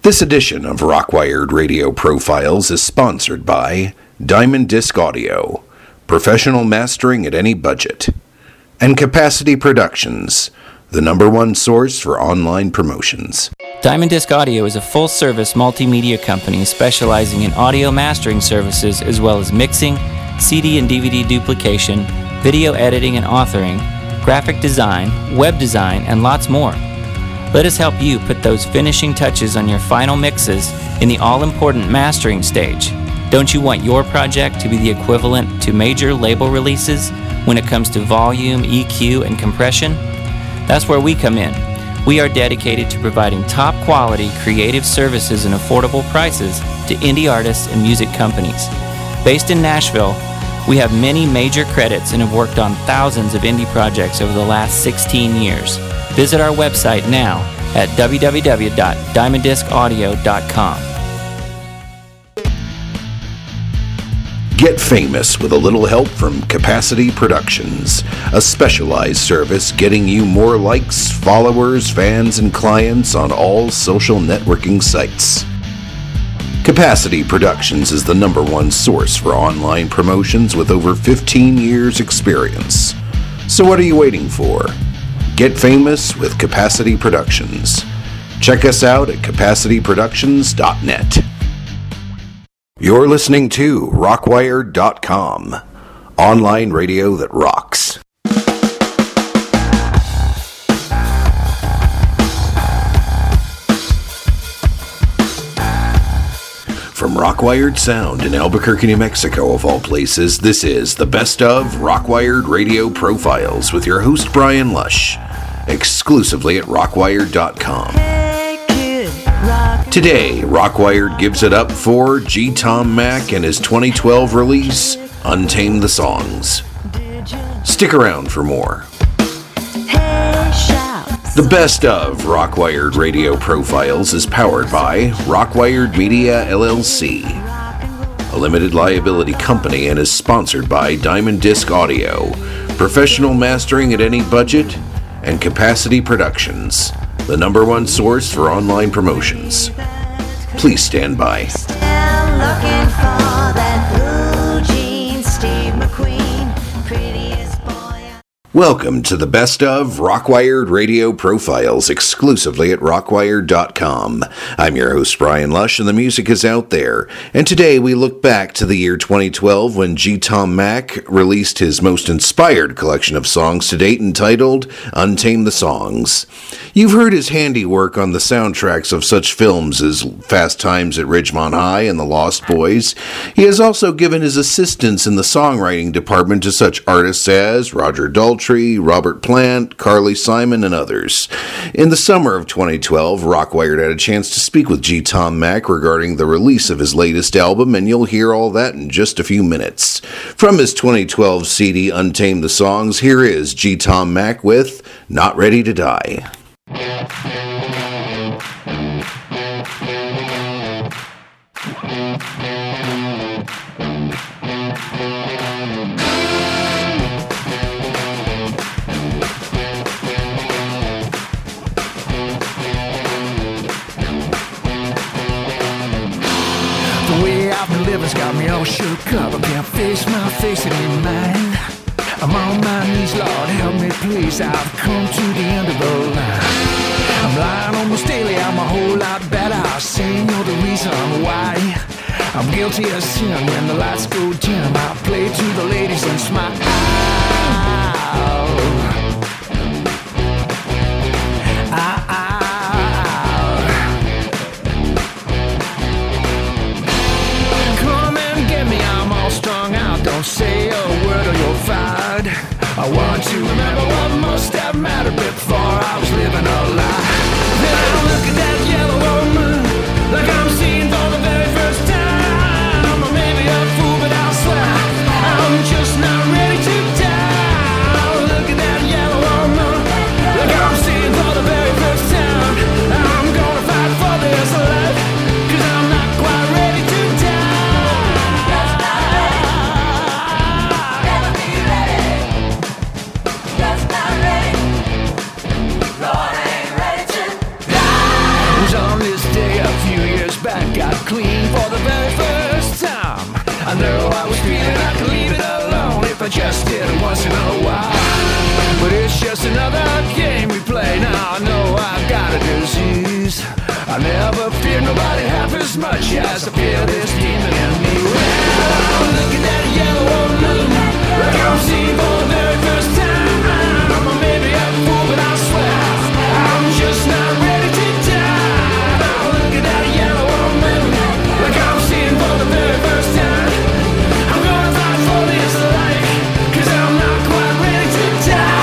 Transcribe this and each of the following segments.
This edition of Rockwired Radio Profiles is sponsored by Diamond Disc Audio, professional mastering at any budget, and Capacity Productions, the #1 source for online promotions. Diamond Disc Audio is a full-service multimedia company specializing in audio mastering services as well as mixing, CD and DVD duplication, video editing and authoring, graphic design, web design, and lots more. Let us help you put those finishing touches on your final mixes in the all-important mastering stage. Don't you want your project to be the equivalent to major label releases when it comes to volume, EQ, and compression? That's where we come in. We are dedicated to providing top-quality creative services and affordable prices to indie artists and music companies. Based in Nashville, we have many major credits and have worked on thousands of indie projects over the last 16 years. Visit our website now at www.diamonddiscaudio.com. Get famous with a little help from Capacity Productions, a specialized service getting you more likes, followers, fans, and clients on all social networking sites. Capacity Productions is the #1 source for online promotions with over 15 years experience. So what are you waiting for? Get famous with Capacity Productions. Check us out at capacityproductions.net. You're listening to Rockwired.com, online radio that rocks. From Rockwired Sound in Albuquerque, New Mexico, of all places, this is the best of Rockwired Radio Profiles with your host, Brian Lush, exclusively at Rockwired.com. Today, Rockwired gives it up for G. Tom Mack and his 2012 release, Untamed the Songs. Stick around for more. The best of Rockwired Radio Profiles is powered by Rockwired Media LLC, a limited liability company, and is sponsored by Diamond Disc Audio, professional mastering at any budget, and Capacity Productions, the #1 source for online promotions. Please stand by. Welcome to the best of Rockwired Radio Profiles, exclusively at Rockwired.com. I'm your host, Brian Lush, and the music is out there. And today we look back to the year 2012 when G. Tom Mack released his most inspired collection of songs to date entitled Untamed the Songs. You've heard his handiwork on the soundtracks of such films as Fast Times at Ridgemont High and The Lost Boys. He has also given his assistance in the songwriting department to such artists as Roger Daltrey, Robert Plant, Carly Simon, and others. In the summer of 2012, Rockwired had a chance to speak with G. Tom Mack regarding the release of his latest album, and you'll hear all that in just a few minutes. From his 2012 CD, Untamed the Songs, here is G. Tom Mack with Not Ready to Die. Living's got me all shook up. I can't face my face anymore. I'm on my knees, Lord, help me please. I've come to the end of the line. I'm lying almost daily, I'm a whole lot better. Saying you're the reason why I'm guilty of sin. When the lights go dim, I play to the ladies and smile. Don't say a word or you're fired. I want to remember what must have mattered before I was living a lie. Then I look at that yellow moon like I'm seeing for the very first time. I may be a fool, but I'll swear I'm just not ready to die. Look at that yellow bad got clean for the very first time. I know I was feeling I could leave it alone if I just did it once in a while. But it's just another game we play now. I know I've got a disease. I never fear nobody half as much as I fear this demon in me. Well, I'm looking at a yellow moon, like I'm seeing for the very first time. Maybe I'm a fool, but I swear I'm just not ready to die. I'm looking at a yellow moon, like I'm seeing for the very first time. I'm gonna fight for this life, 'cause I'm not quite ready to die.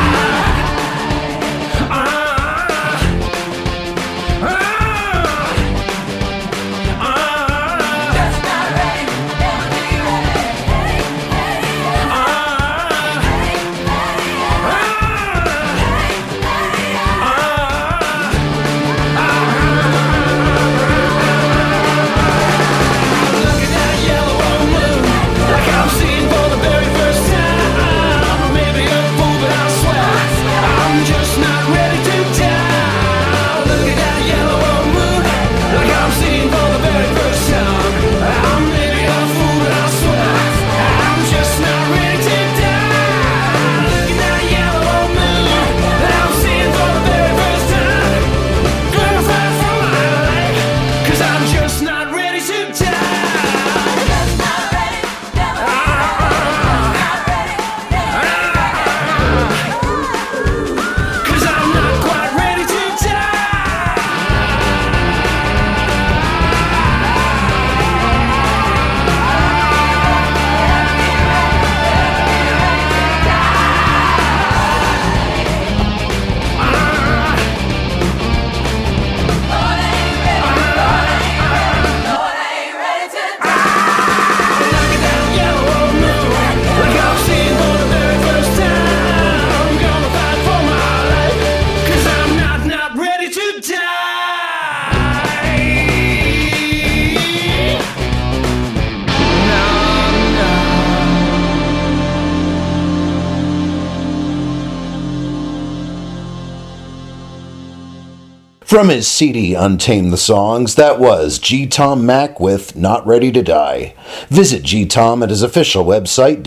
From his CD Untamed the Songs, that was G. Tom Mack with Not Ready to Die. Visit G. Tom at his official website,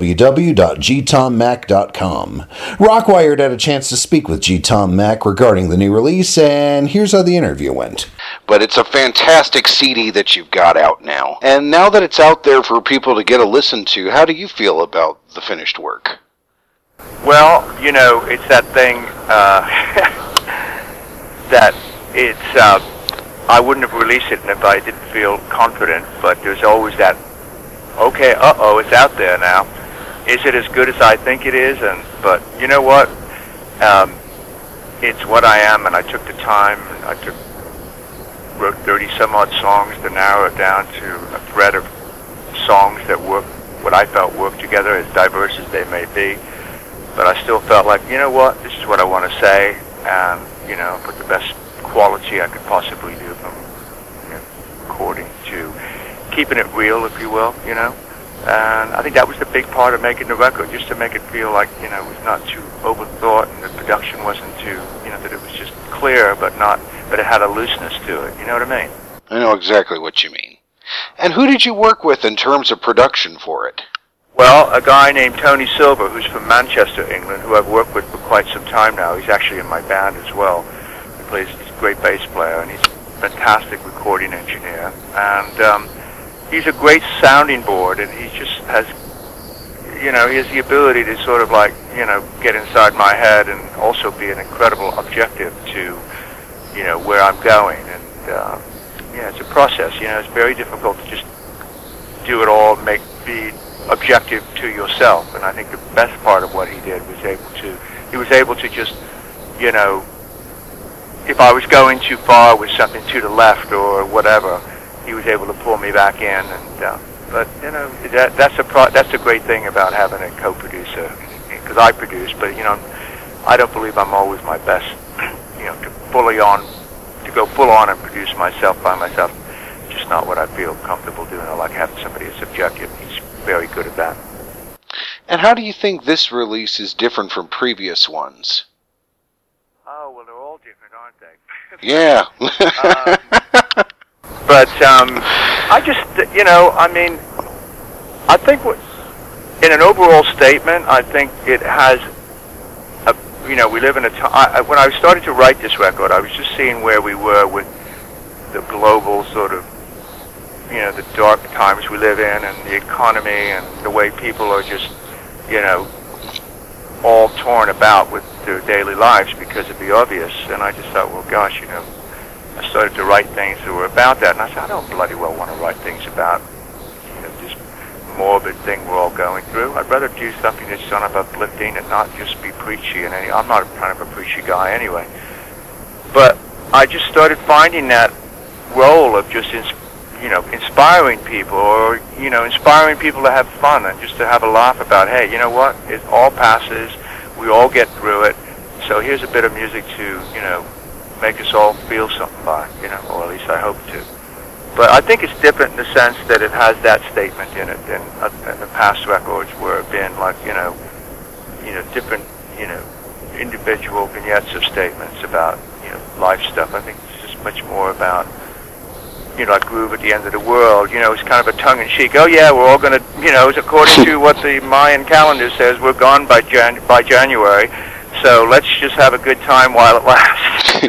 www.gtommack.com. Rockwired had a chance to speak with G. Tom Mack regarding the new release, and here's how the interview went. But it's a fantastic CD that you've got out now. And now that it's out there for people to get a listen to, how do you feel about the finished work? Well, you know, it's that thing, that it's, I wouldn't have released it if I didn't feel confident, but there's always that, okay, it's out there now. Is it as good as I think it is? But you know what? It's what I am, and I took the time, and wrote 30 some odd songs to narrow it down to a thread of songs that work, what I felt worked together, as diverse as they may be. But I still felt like, you know what, this is what I want to say, and you know, put the best quality I could possibly do from recording to keeping it real, if you will, you know. And I think that was the big part of making the record, just to make it feel like, you know, it was not too overthought, and the production wasn't too, you know, that it was just clear, but it had a looseness to it. You know what I mean? I know exactly what you mean. And who did you work with in terms of production for it? Well, a guy named Tony Silver, who's from Manchester, England, who I've worked with for quite some time now. He's actually in my band as well. He's a great bass player, and he's a fantastic recording engineer. And he's a great sounding board, and he just has, you know, he has the ability to sort of like, you know, get inside my head and also be an incredible objective to, you know, where I'm going. And, yeah, it's a process, you know, it's very difficult to just do it all, be objective to yourself. And I think the best part of what he did was he was able to just, you know, if I was going too far with something to the left or whatever, he was able to pull me back in. And but you know, that's a great thing about having a co-producer, because I produce, but you know, I don't believe I'm always my best. You know, to go full on and produce myself by myself, just not what I feel comfortable doing. I like having somebody that's objective. He's very good at that. And how do you think this release is different from previous ones? Oh, well, they're all different, aren't they? Yeah. But I just, I mean, I think in an overall statement, I think it has, we live in a time, when I started to write this record, I was just seeing where we were with the global sort of, the dark times we live in and the economy and the way people are just, all torn about with their daily lives because of the obvious. And I just thought, well, gosh, I started to write things that were about that. And I said, I don't bloody well want to write things about, this morbid thing we're all going through. I'd rather do something that's sort of uplifting and not just be preachy. I'm not kind of a preachy guy anyway. But I just started finding that role of just inspiring people, or inspiring people to have fun and just to have a laugh about, hey, you know what, it all passes, we all get through it, so here's a bit of music to make us all feel something by, or at least I hope to. But I think it's different in the sense that it has that statement in it than the past records where it's been like different individual vignettes of statements about life stuff. I think it's just much more about like Groove at the End of the World, it's kind of a tongue-in-cheek, oh yeah, we're all going to, according to what the Mayan calendar says, we're gone by January, so let's just have a good time while it lasts.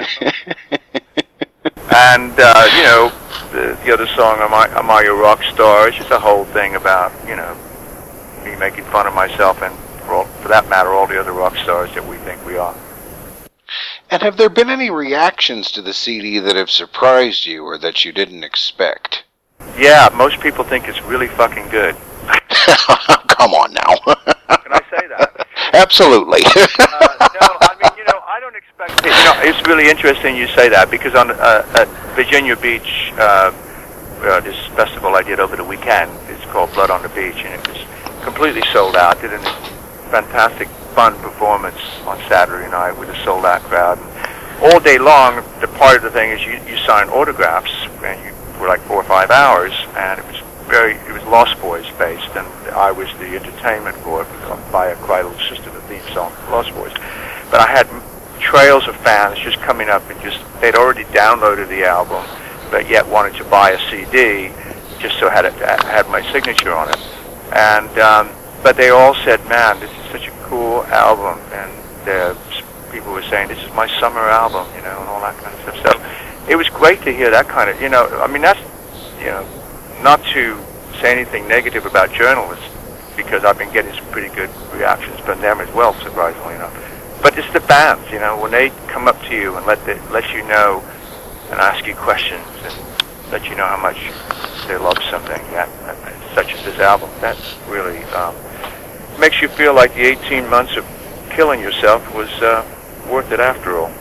And, the other song, Am I Your Rock Star, is just a whole thing about, me making fun of myself and, for that matter, all the other rock stars that we think we are. And have there been any reactions to the CD that have surprised you or that you didn't expect? Yeah, most people think it's really fucking good. Come on now. Can I say that? Absolutely. No, I mean, I don't expect it. It's really interesting you say that, because on at Virginia Beach, this festival I did over the weekend, it's called Blood on the Beach, and it was completely sold out. Did a fantastic fun performance on Saturday night with a sold-out crowd. And all day long, the part of the thing is you sign autographs, and for like 4 or 5 hours, and it was Lost Boys based, and I was the entertainment for it via Cradle System, the theme song for Lost Boys. But I had trails of fans just coming up and they'd already downloaded the album, but yet wanted to buy a CD, just so it had my signature on it. And but they all said, man, this is such a cool album, and people were saying, this is my summer album, and all that kind of stuff. So it was great to hear that kind of, I mean, that's, not to say anything negative about journalists, because I've been getting some pretty good reactions from them as well, surprisingly enough. But it's the bands, when they come up to you and let you know and ask you questions and let you know how much they love something, such as this album, that really makes you feel like the 18 months of killing yourself was worth it after all.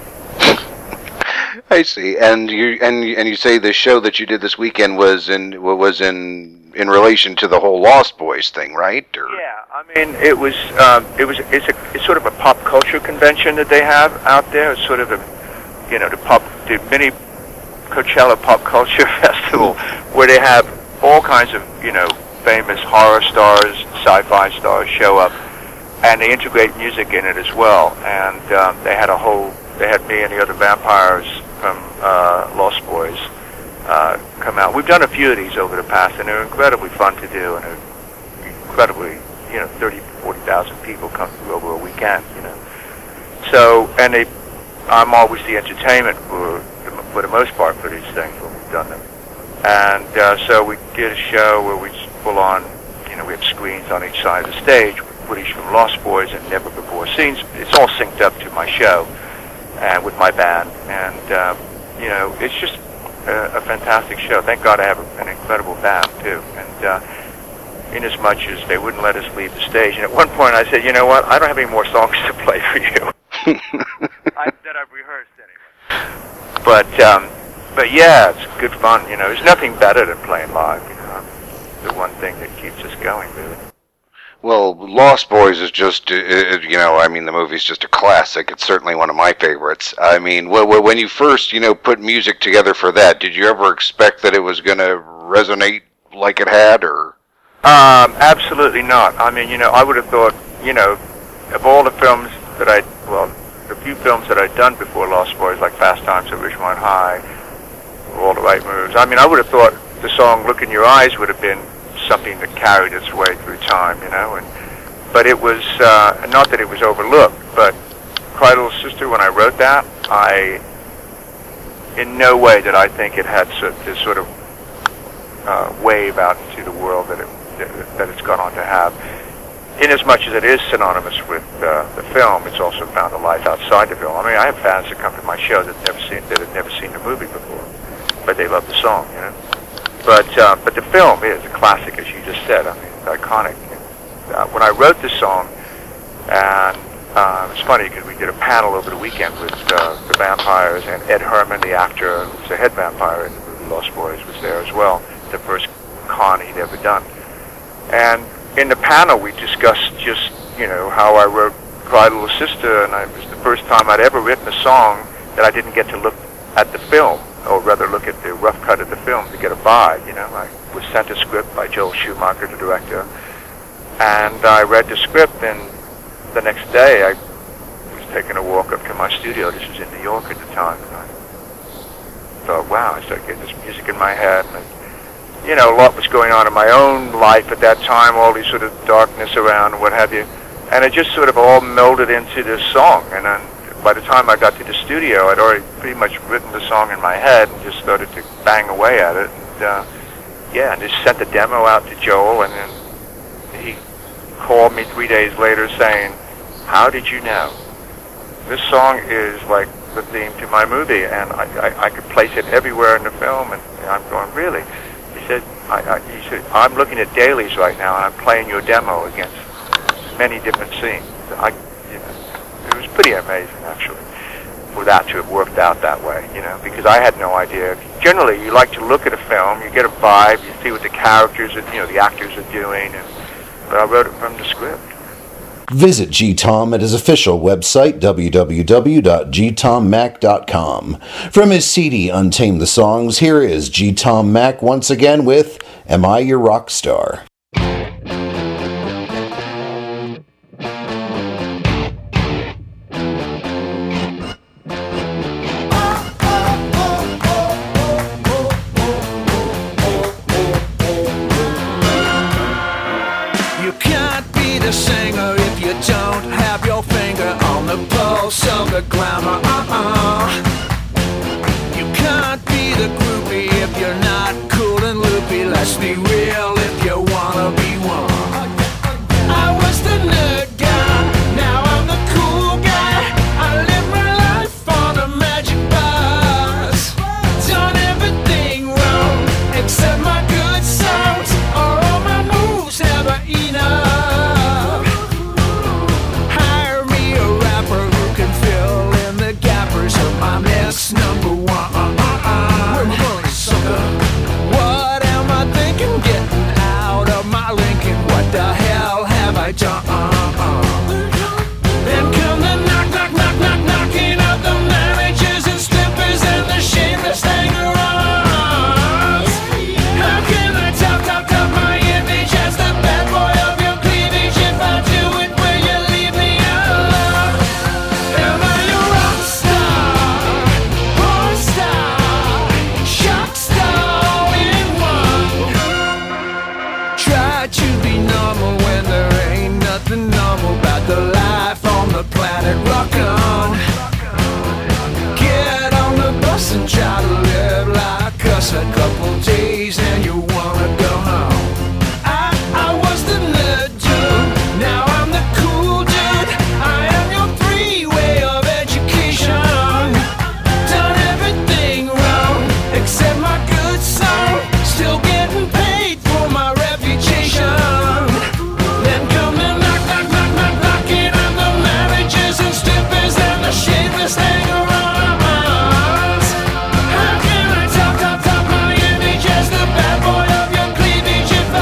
I see. And you say the show that you did this weekend was in relation to the whole Lost Boys thing, right? Or? Yeah, I mean, it's sort of a pop culture convention that they have out there. It's sort of the mini Coachella Pop Culture Festival, where they have all kinds of famous horror stars, sci-fi stars show up, and they integrate music in it as well. And they had me and the other vampires from Lost Boys come out. We've done a few of these over the past, and they're incredibly fun to do, and they're incredibly, 30,000 to 40,000 people come through over a weekend, So, and I'm always the entertainment for the most part for these things when we've done them. And so we did a show where we full on, we have screens on each side of the stage, footage from Lost Boys and Never Before Scenes. It's all synced up to my show and with my band. And, it's just a fantastic show. Thank God I have an incredible band, too. And in as much as they wouldn't let us leave the stage. And at one point I said, you know what, I don't have any more songs to play for you. That I've rehearsed anyway. But yeah, it's good fun. There's nothing better than playing live. The one thing that keeps us going, really. Well, Lost Boys is just, the movie's just a classic. It's certainly one of my favorites. I mean, when you first, put music together for that, did you ever expect that it was going to resonate like it had, or? Absolutely not. I mean, I would have thought, of all the films that the few films that I'd done before Lost Boys, like Fast Times at Ridgemont High, all the right moves. I mean, I would have thought the song "Look in Your Eyes" would have been something that carried its way through time, but it was not that it was overlooked, but "Cry Little Sister," when I wrote that, in no way did I think it had this sort of wave out into the world that it's gone on to have. In as much as it is synonymous with the film, it's also found a life outside the film. I mean, I have fans that come to my show that had never seen the movie before, but they love the song, But the film is a classic, as you just said. I mean, it's iconic. When I wrote this song, and it's funny because we did a panel over the weekend with the vampires, and Ed Herman, the actor who's the head vampire in the movie Lost Boys, was there as well. The first con he'd ever done. And in the panel, we discussed just, how I wrote "Cry Little Sister," and it was the first time I'd ever written a song that I didn't get to look at the film, or rather look at the rough cut of the film to get a vibe, I was sent a script by Joel Schumacher, the director, and I read the script, and the next day I was taking a walk up to my studio. This was in New York at the time, and I thought, wow, I started getting this music in my head, and a lot was going on in my own life at that time, all these sort of darkness around and what have you, and it just sort of all melded into this song. And then by the time I got to the studio, I'd already pretty much written the song in my head and just started to bang away at it. And and just sent the demo out to Joel, and then he called me 3 days later saying, "How did you know? This song is like the theme to my movie, and I could place it everywhere in the film." And I'm going, "Really?" He said, "I'm looking at dailies right now, and I'm playing your demo against many different scenes." It was pretty amazing, actually, for that to have worked out that way, because I had no idea. Generally, you like to look at a film, you get a vibe, you see what the characters, the actors are doing, but I wrote it from the script. Visit G. Tom at his official website, www.gtommac.com. From his CD, Untame the Songs, here is G. Tom Mac once again with Am I Your Rock Star? Glamour, You can't be the groupie if you're not cool and loopy. Let's be real if you wanna be one. I was the nerd guy, now I'm the cool guy. I live my life on a magic bus. Done everything wrong except my good songs, or all my moves never enough. Hire me a rapper who can fill in the gappers of my mess. Number one, sucker. What am I thinking? Getting out of my Lincoln. What the hell have I done? Then come the knock, knock, knock, knock, knocking out the managers and strippers and the shameless hangers. How can I top my image as the bad boy of your cleavage? If I do it, will you leave me alone? Am I your rock star, porn star, shock star in one? Try to be normal when there ain't nothing normal about the life on the planet. Rock on, get on the bus and try to live like us a couple days and you wanna go home. I was the nerd dude, now I'm the cool dude. I am your three-way of education. Done everything wrong except my good song. Still getting paid for my reputation. Then come the knock, knock, knock, knock, knocking on the marriages and strippers and the shameless hangers. How can I top my image as the bad boy of your cleavage if I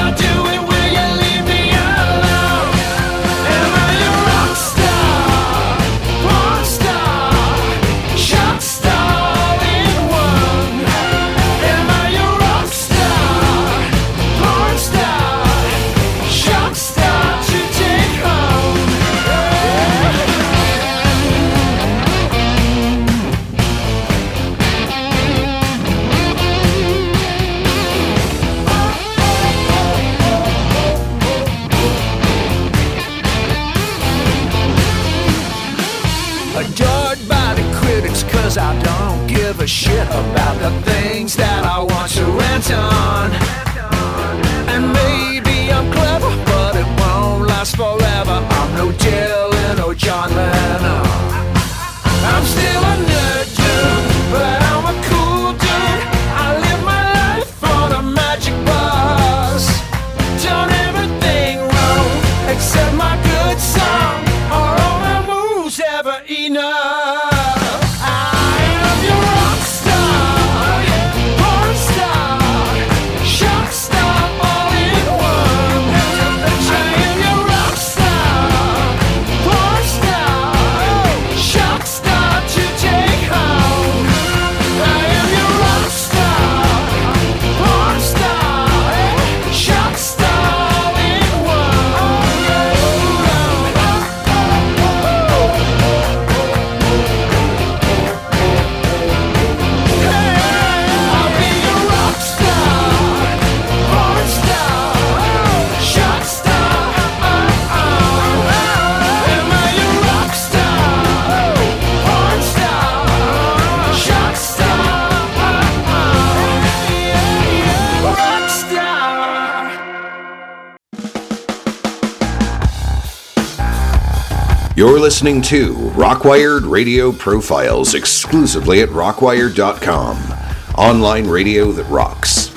You're listening to Rockwired Radio Profiles exclusively at rockwired.com. Online radio that rocks.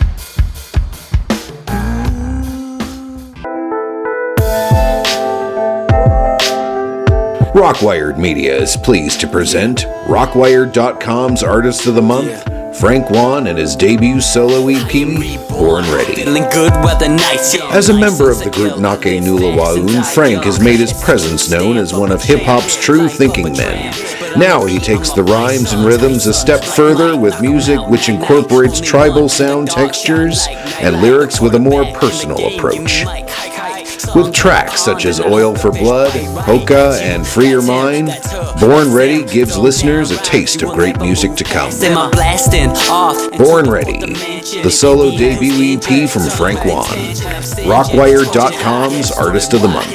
Rockwired Media is pleased to present Rockwired.com's Artist of the Month, Frank Juan, and his debut solo EP, Born Ready. As a member of the group Nake Nula Waun, Frank has made his presence known as one of hip-hop's true thinking men. Now he takes the rhymes and rhythms a step further with music which incorporates tribal sound textures and lyrics with a more personal approach. With tracks such as Oil for Blood, Hoka, and Free Your Mind, Born Ready gives listeners a taste of great music to come. Born Ready, the solo debut EP from Frank Juan, Rockwired.com's Artist of the Month.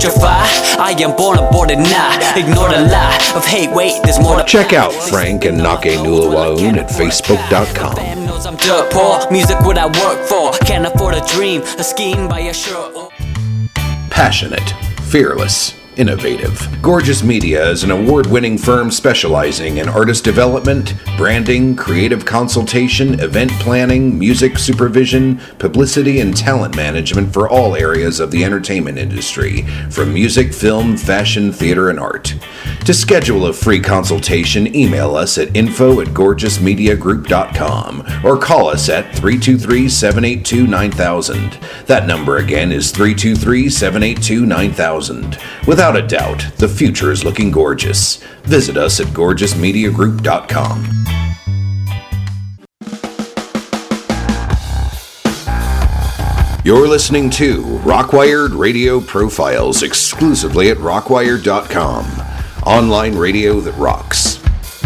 Check out Frank and Nake Nula Waun at Facebook.com. Passionate, fearless, innovative. Gorgeous Media is an award-winning firm specializing in artist development, branding, creative consultation, event planning, music supervision, publicity, and talent management for all areas of the entertainment industry, from music, film, fashion, theater, and art. To schedule a free consultation, email us at info@gorgeousmediagroup.com or call us at 323-782-9000. That number again is 323-782-9000. Without a doubt, the future is looking gorgeous. Visit us at gorgeousmediagroup.com. You're listening to Rockwired Radio Profiles exclusively at rockwired.com. Online radio that rocks.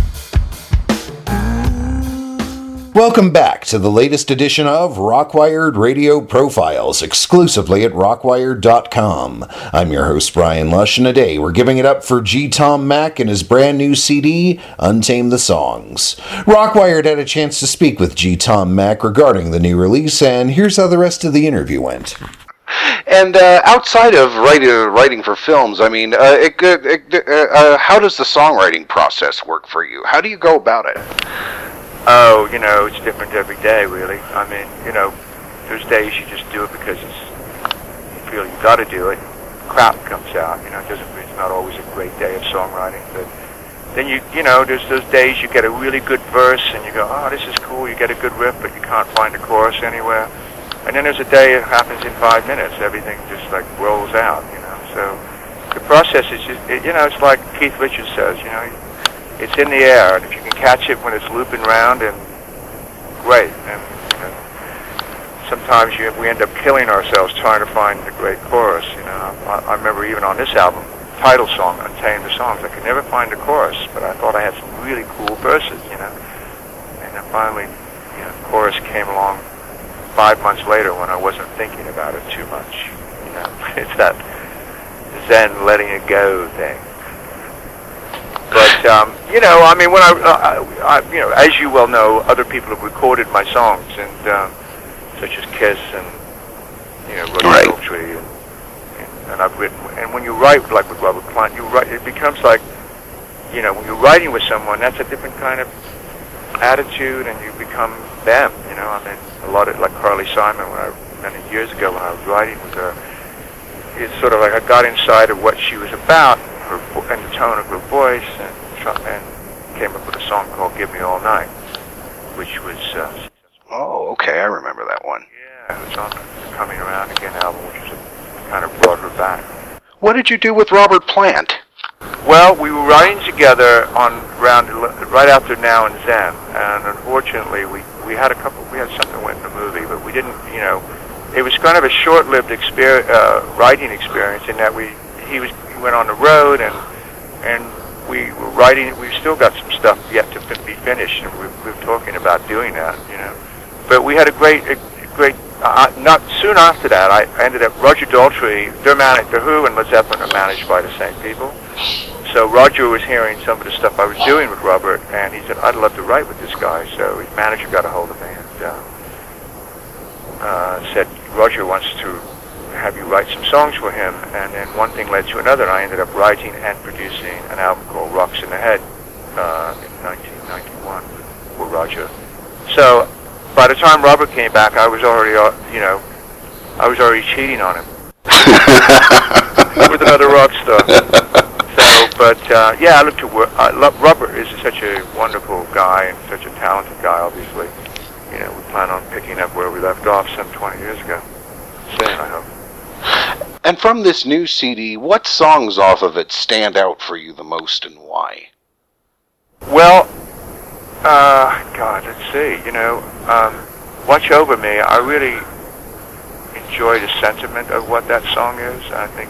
Welcome back to the latest edition of Rockwired Radio Profiles, exclusively at rockwired.com. I'm your host, Brian Lush, and today we're giving it up for G. Tom Mack and his brand new CD, Untame the Songs. Rockwired had a chance to speak with G. Tom Mack regarding the new release, and here's how the rest of the interview went. And outside of writing for films, I mean, how does the songwriting process work for you? How do you go about it? Oh, it's different every day, really. I mean, there's days you just do it because you feel you got to do it. Crap comes out, it's not always a great day of songwriting, but then there's those days you get a really good verse and you go, oh, this is cool, you get a good riff, but you can't find a chorus anywhere. And then there's a day it happens in 5 minutes, everything just like rolls out, So the process is just, it's like Keith Richards says, it's in the air, and if you can catch it when it's looping around, and great. And sometimes we end up killing ourselves trying to find the great chorus. I remember even on this album, title song, Untame the Songs, I could never find a chorus, but I thought I had some really cool verses, And then finally, the chorus came along 5 months later when I wasn't thinking about it too much. It's that Zen letting it go thing. But, I mean, when as you well know, other people have recorded my songs, and such as Kiss and, Roger Daltrey, and I've written, and when you write, like with Robert Plant, it becomes like, when you're writing with someone, that's a different kind of attitude, and you become them, I mean, a lot of, like Carly Simon, many years ago when I was writing with her, it's sort of like I got inside of what she was about, and the tone of her voice, and came up with a song called Give Me All Night, which was... oh, okay, I remember that one. Yeah, it was on the Coming Around Again album, which was kind of brought her back. What did you do with Robert Plant? Well, we were writing together right after Now and Zen, and unfortunately we had something went in the movie, but we didn't, it was kind of a short-lived writing experience in that he went on the road, and we were writing. We've still got some stuff yet to be finished, and we're talking about doing that, But we had a great. Not soon after that, I ended up Roger Daltrey. The Who and Led Zeppelin are managed by the same people. So Roger was hearing some of the stuff I was doing with Robert, and he said, "I'd love to write with this guy." So his manager got a hold of me and said Roger wants to have you write some songs for him? And then one thing led to another, and I ended up writing and producing an album called Rocks in the Head in 1991 for Roger. So by the time Robert came back, I was already, I was already cheating on him with another rock star. So, but yeah, I look to work. Robert is such a wonderful guy and such a talented guy. Obviously, we plan on picking up where we left off some 20 years ago. Soon, I hope. And from this new CD, what songs off of it stand out for you the most, and why? Well, God, let's see. Watch Over Me. I really enjoy the sentiment of what that song is. I think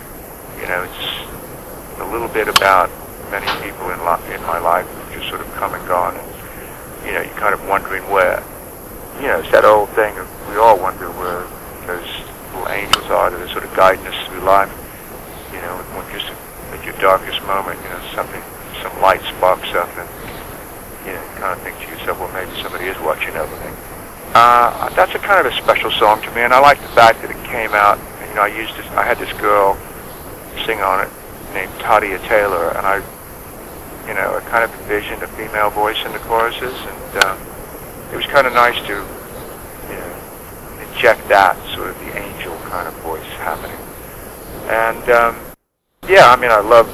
it's a little bit about many people in my life who just sort of come and gone, and you're kind of wondering where. It's that old thing of we all wonder where those little angels are that are sort of guiding us through life. When just at your darkest moment, some light sparks up, and you kind of think to yourself, well, maybe somebody is watching over me. That's a kind of a special song to me, and I like the fact that it came out. I had this girl sing on it named Tadia Taylor, and I kind of envisioned a female voice in the choruses, and it was kind of nice to, inject that sort of the angel kind of voice happening. And I love,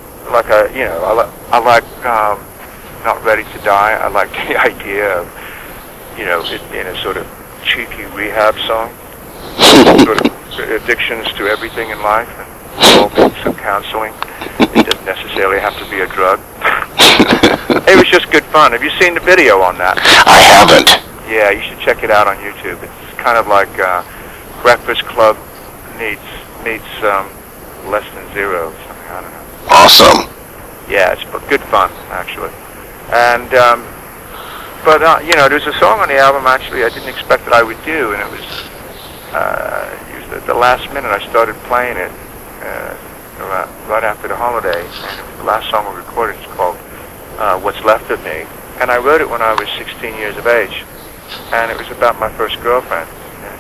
I like Not Ready to Die. I like the idea of, it being a sort of cheeky rehab song, sort of addictions to everything in life, and all needs some counseling. It doesn't necessarily have to be a drug. It was just good fun. Have you seen the video on that? I haven't. Yeah, you should check it out on YouTube. It's kind of like Breakfast Club meets Less Than Zero or something. I don't know. Awesome. Yeah, it's good fun, actually. And there's a song on the album actually I didn't expect that I would do, and it was at the last minute I started playing it right after the holiday, and it was the last song we recorded. It's called What's Left of Me, and I wrote it when I was 16 years of age, and it was about my first girlfriend,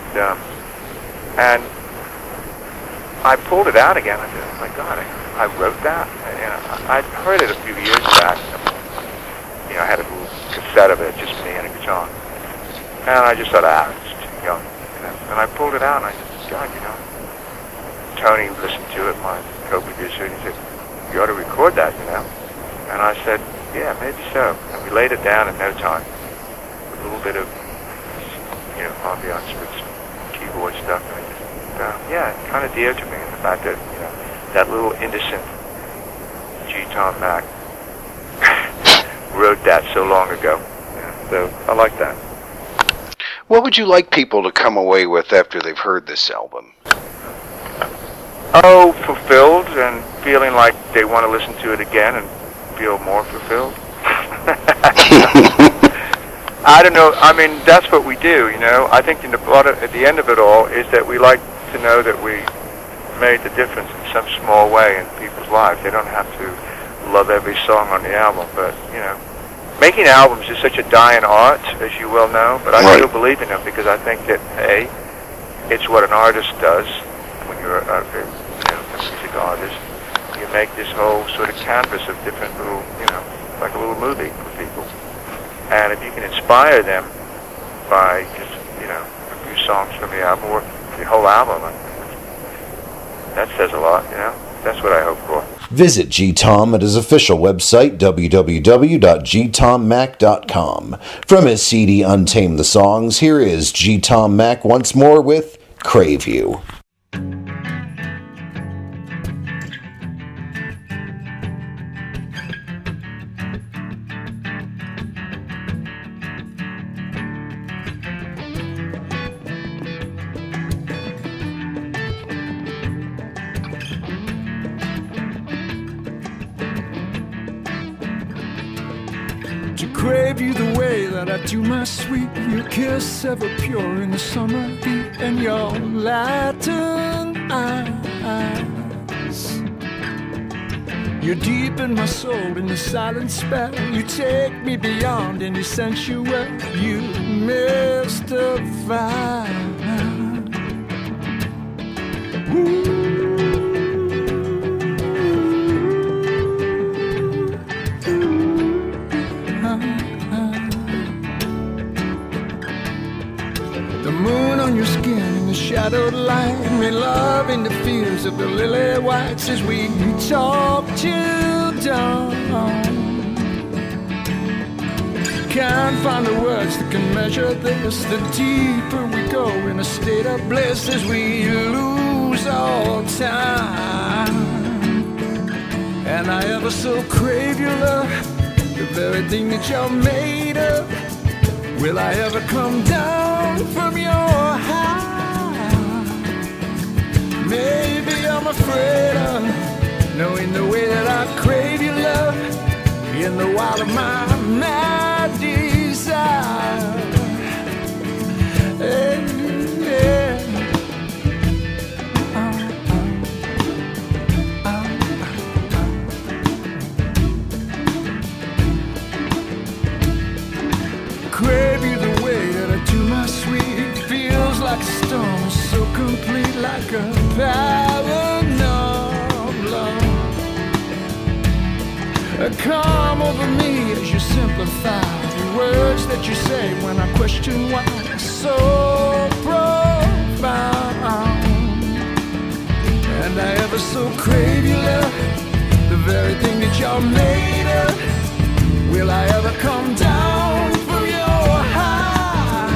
and I pulled it out again. I said, oh my God, I wrote that. I'd heard it a few years back. I had a little cassette of it, just me and a guitar, and I just thought, it's too young, and I pulled it out, and I said, God, Tony listened to it, my co-producer, and he said, you ought to record that, and I said, yeah, maybe so. And we laid it down in no time with a little bit of, ambiance with some keyboard stuff. And it kind of dear to me, and the fact that, that little innocent G. Tom Mac wrote that so long ago. So I like that. What would you like people to come away with after they've heard this album? Oh, fulfilled and feeling like they want to listen to it again and feel more fulfilled. I don't know. I mean, that's what we do, I think at the end of it all is that we like to know that we made the difference in some small way in people's lives. They don't have to love every song on the album, but, making albums is such a dying art, as you well know, but I still believe in them because I think that, A, it's what an artist does when you're a music artist. You make this whole sort of canvas of different little, like a little movie for people. And if you can inspire them by just, a few songs from the album or the whole album, that says a lot, That's what I hope for. Visit G-Tom at his official website, www.gtommac.com. From his CD Untamed the Songs, here is G-Tom Mac once more with Crave You. Crave you the way that I do my sweet. Your kiss ever pure in the summer heat, and your Latin eyes. You're deep in my soul in the silent spell. You take me beyond any sensual. You mystify. The moon on your skin in the shadowed light, made love in the fields of the lily whites as we talk till dawn. Can't find the words that can measure this. The deeper we go in a state of bliss as we lose all time. And I ever so crave your love, the very thing that you're made of. Will I ever come down from your high? Maybe I'm afraid of knowing the way that I crave your love in the wild of my mad desire. Hey, yeah. Crave you the way that I do my sweet. Feels like a storm, so complete, like a paranormal love. Come over me as you simplify the words that you say when I question why so profound. And I ever so crave your love, the very thing that you're made of. Will I ever come down from your high?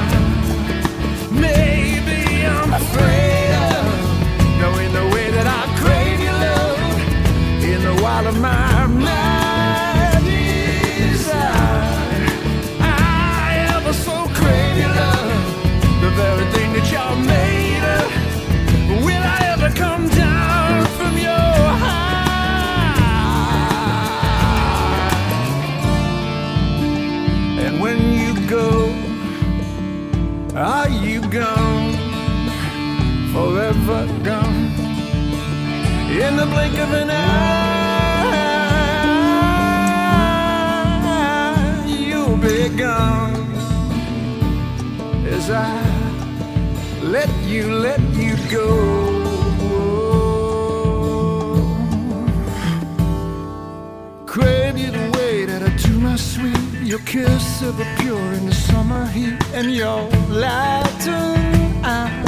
Maybe I'm afraid of knowing the way that I crave your love in the wild of my mad desire. I ever so crave your love, the very thing that you're made of. Will I ever come down from your high? When you go, are you gone? Forever gone. In the blink of an eye, you'll be gone. As I let you go. Crave you the way that I do my sweet. Your kiss ever pure in the summer heat, and your Latin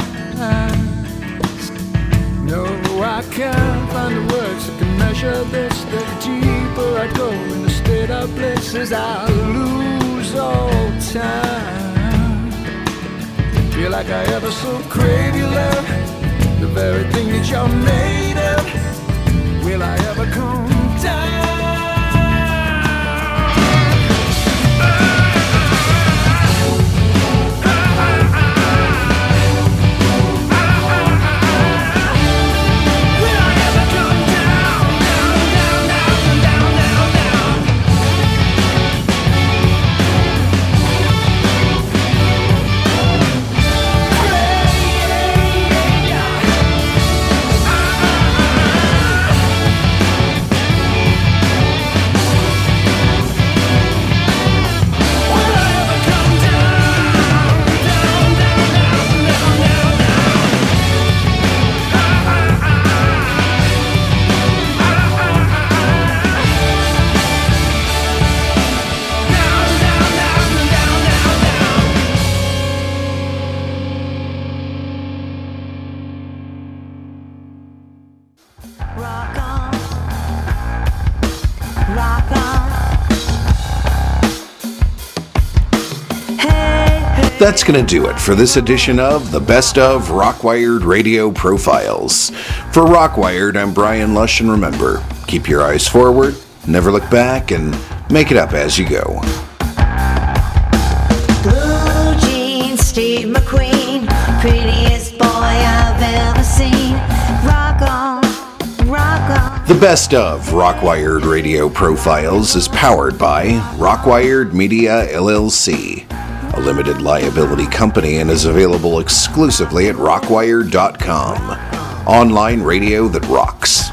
eyes. No, I can't find the words that can measure this. The deeper I go in the state of bliss as I lose all time. Feel like I ever so crave your love, the very thing that you're made of. Will I ever come down? That's going to do it for this edition of the Best of Rockwired Radio Profiles. For Rockwired, I'm Brian Lush, and remember, keep your eyes forward, never look back, and make it up as you go. Blue jeans, Steve McQueen, prettiest boy I've ever seen. Rock on, rock on. The Best of Rockwired Radio Profiles is powered by Rockwired Media LLC, a limited liability company, and is available exclusively at rockwired.com. Online radio that rocks.